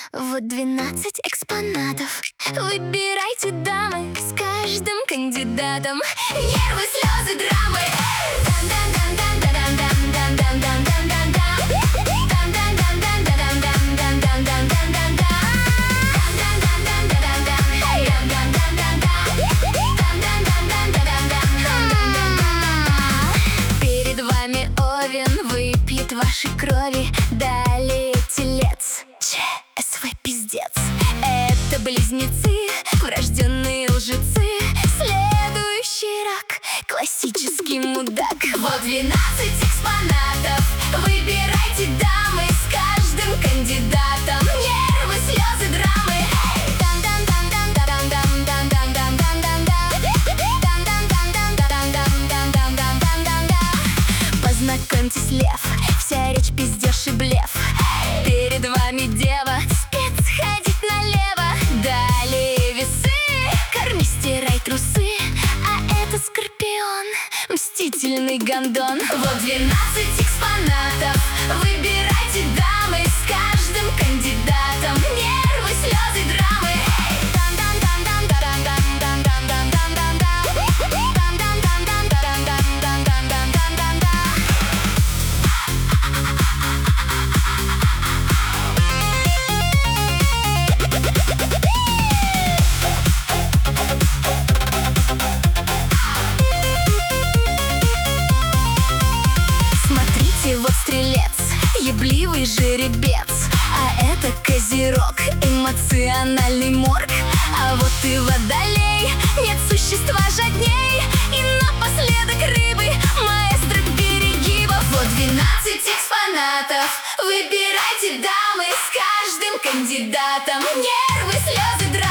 Вот 12 экспонатов. Выбирайте, дамы, с каждым кандидатом. Нервы, слезы, драмы. Перед вами Овен выпьет вашей крови. Далее Телец, ЧСВ пиздец. Это близнецы, врожденные лжецы. Следующий рак, классический мудак. Вот 12 экспонатов. Выбирайте, дамы, с каждым кандидатом. Нервы, слезы, драмы. Познакомьтесь, лев, вся речь пиздеж и блеф. Перед вами дева, спец ходить налево. Далее весы, корми, стирай трусы. А это Скорпион, мстительный гондон. Вот 12 экспонатов. Выбирайте, дамы, с каждым кандидатом. Нервы, слезы, драмы. Вот Стрелец, ебливый жеребец. А это Козерог, эмоциональный морг. А вот и Водолей, нет существа жадней. И напоследок Рыбы, маэстро перегибов. Вот 12 экспонатов. Выбирайте, дамы, с каждым кандидатом. Нервы, слезы, драмы.